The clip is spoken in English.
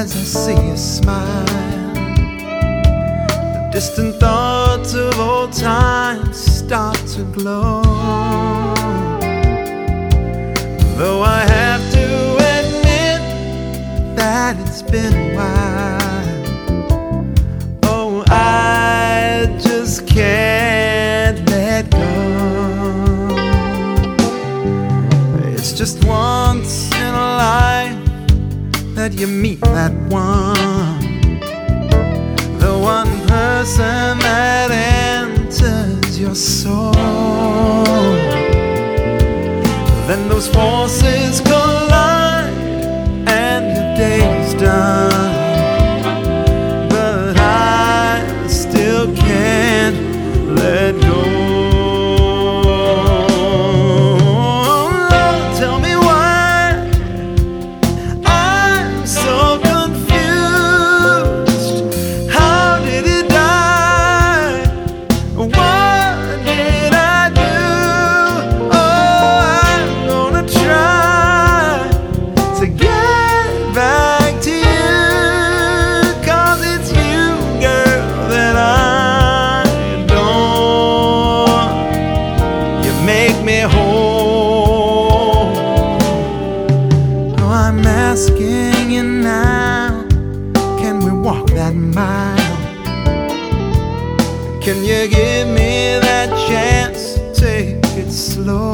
as I see you smile. The distant thoughts of old times start to glow. Though I have to admit that it's been a while. Oh, I just can't let go. It's just once in a life that you meet that one, the one person that enters your soul. Then those forces collide and your day's done. But I still can't let go. Lord, tell me why I'm so confused. How did it die? What did I do? To get back to you, 'cause it's you, girl, that I adore. You make me whole. Oh, I'm asking you now, can we walk that mile? Can you give me that chance? Take it slow.